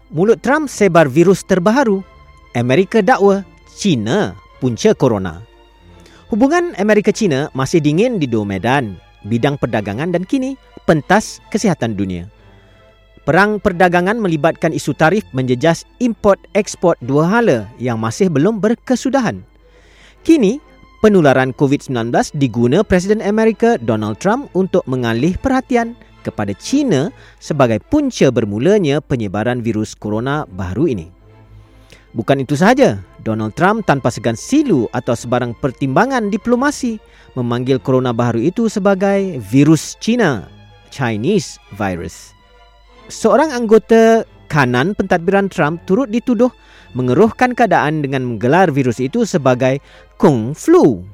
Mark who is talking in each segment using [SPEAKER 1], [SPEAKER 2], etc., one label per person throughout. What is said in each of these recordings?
[SPEAKER 1] Mulut Trump sebar virus terbaru. Amerika dakwa China punca corona. Hubungan Amerika-China masih dingin di dua medan, bidang perdagangan dan kini pentas kesihatan dunia. Perang perdagangan melibatkan isu tarif menjejas import-ekspor dua hala yang masih belum berkesudahan. Kini, penularan COVID-19 diguna Presiden Amerika Donald Trump untuk mengalih perhatian kepada China sebagai punca bermulanya penyebaran virus corona baru ini. Bukan itu sahaja, Donald Trump tanpa segan silu atau sebarang pertimbangan diplomasi memanggil corona baru itu sebagai virus China, Chinese virus. Seorang anggota kanan pentadbiran Trump turut dituduh mengeruhkan keadaan dengan menggelar virus itu sebagai Kung Flu.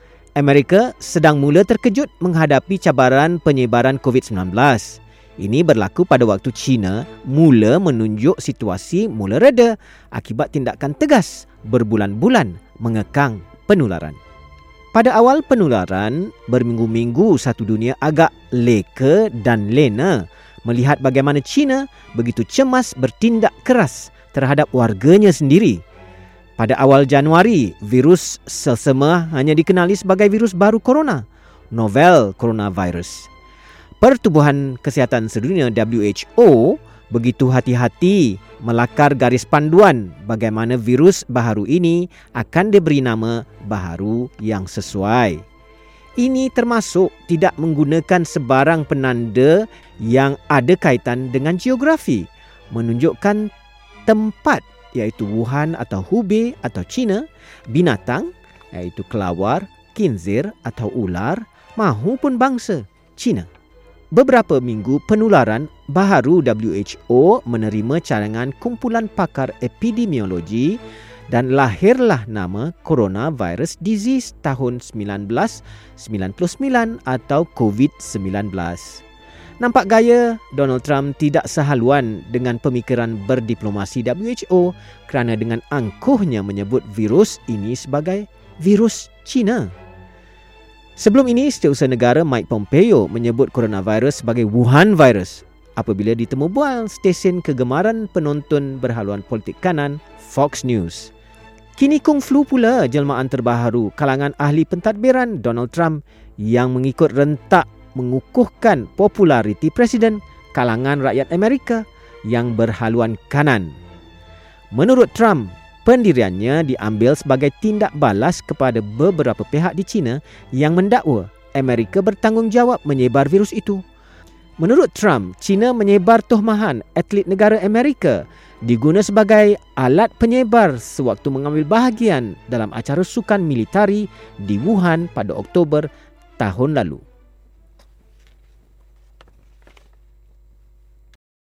[SPEAKER 1] Amerika sedang mula terkejut menghadapi cabaran penyebaran COVID-19. Ini berlaku pada waktu China mula menunjuk situasi mula reda akibat tindakan tegas berbulan-bulan mengekang penularan. Pada awal penularan, berminggu-minggu satu dunia agak leka dan lena melihat bagaimana China begitu cemas bertindak keras terhadap warganya sendiri. Pada awal Januari, virus selsema hanya dikenali sebagai virus baru corona, novel coronavirus. Pertubuhan Kesihatan Sedunia WHO begitu hati-hati melakar garis panduan bagaimana virus baharu ini akan diberi nama baharu yang sesuai. Ini termasuk tidak menggunakan sebarang penanda yang ada kaitan dengan geografi, menunjukkan tempat iaitu Wuhan atau Hubei atau China, binatang iaitu kelawar, khinzir atau ular, mahupun bangsa China. Beberapa minggu penularan, baharu WHO menerima cadangan kumpulan pakar epidemiologi dan lahirlah nama Coronavirus Disease tahun 1999 atau COVID-19. Nampak gaya Donald Trump tidak sehaluan dengan pemikiran berdiplomasi WHO kerana dengan angkuhnya menyebut virus ini sebagai virus China. Sebelum ini, Setiausaha Negara Mike Pompeo menyebut coronavirus sebagai Wuhan virus apabila ditemu bual stesen kegemaran penonton berhaluan politik kanan Fox News. Kini Kung Flu pula jelmaan terbaharu kalangan ahli pentadbiran Donald Trump yang mengikut rentak mengukuhkan populariti Presiden kalangan rakyat Amerika yang berhaluan kanan. Menurut Trump, pendiriannya diambil sebagai tindak balas kepada beberapa pihak di China yang mendakwa Amerika bertanggungjawab menyebar virus itu. Menurut Trump, China menyebar tuhmahan atlet negara Amerika diguna sebagai alat penyebar sewaktu mengambil bahagian dalam acara sukan militari di Wuhan pada Oktober tahun lalu.